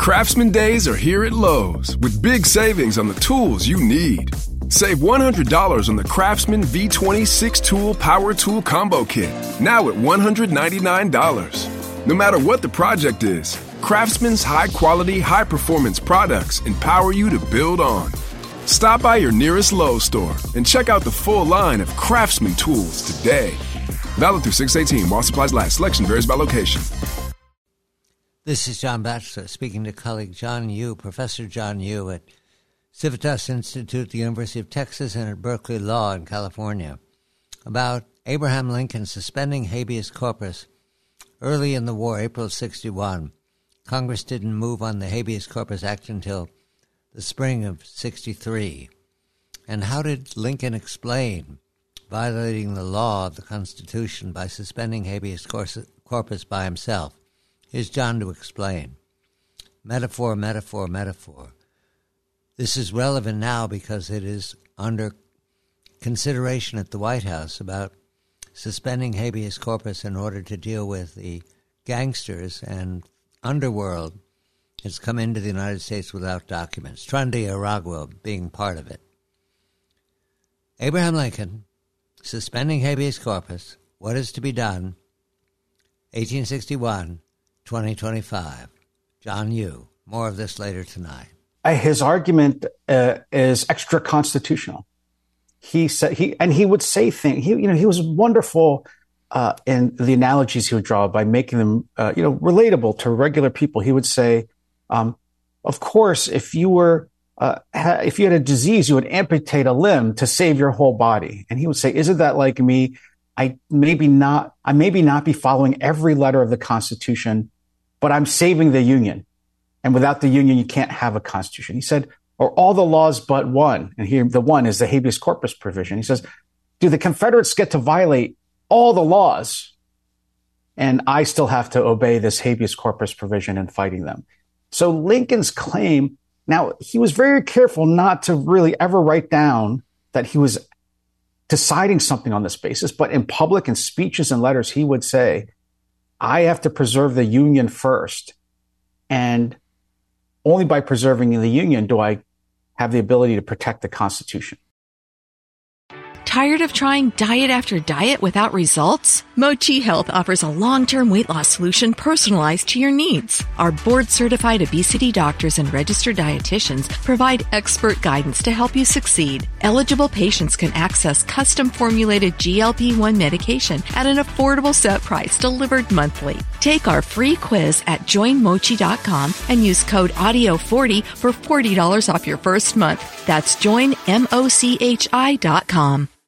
Craftsman Days are here at Lowe's with big savings on the tools you need. Save $100 on the Craftsman V20 6-Tool Power Tool Combo Kit, now at $199. No matter what the project is, Craftsman's high-quality, high-performance products empower you to build on. Stop by your nearest Lowe's store and check out the full line of Craftsman tools today. Valid through 6/18 while supplies last. Selection varies by location. This is John Batchelor speaking to colleague John Yoo, Professor John Yoo at Civitas Institute, the University of Texas, and at Berkeley Law in California, about Abraham Lincoln suspending habeas corpus early in the war, April of 61. Congress didn't move on the Habeas Corpus Act until the spring of 63. And how did Lincoln explain violating the law of the Constitution by suspending habeas corpus by himself? Here's John to explain. Metaphor, metaphor, metaphor. This is relevant now because it is under consideration at the White House about suspending habeas corpus in order to deal with the gangsters and underworld has come into the United States without documents. Trandi Aragua being part of it. Abraham Lincoln, suspending habeas corpus, what is to be done, 1861, 2025. John Yoo, more of this later tonight. His argument is extra constitutional. He said he would say things. He was wonderful in the analogies he would draw by making them relatable to regular people. He would say, of course, if you had a disease, you would amputate a limb to save your whole body. And he would say, isn't that like me? I maybe not be following every letter of the Constitution, but I'm saving the Union. And without the Union, you can't have a Constitution. He said, or all the laws but one. And here, the one is the habeas corpus provision. He says, do the Confederates get to violate all the laws? And I still have to obey this habeas corpus provision in fighting them. So Lincoln's claim, now he was very careful not to really ever write down that he was deciding something on this basis, but in public and speeches and letters, he would say, I have to preserve the Union first. And only by preserving the Union do I have the ability to protect the Constitution. Tired of trying diet after diet without results? Mochi Health offers a long-term weight loss solution personalized to your needs. Our board-certified obesity doctors and registered dietitians provide expert guidance to help you succeed. Eligible patients can access custom-formulated GLP-1 medication at an affordable set price delivered monthly. Take our free quiz at joinmochi.com and use code AUDIO40 for $40 off your first month. That's joinmochi.com.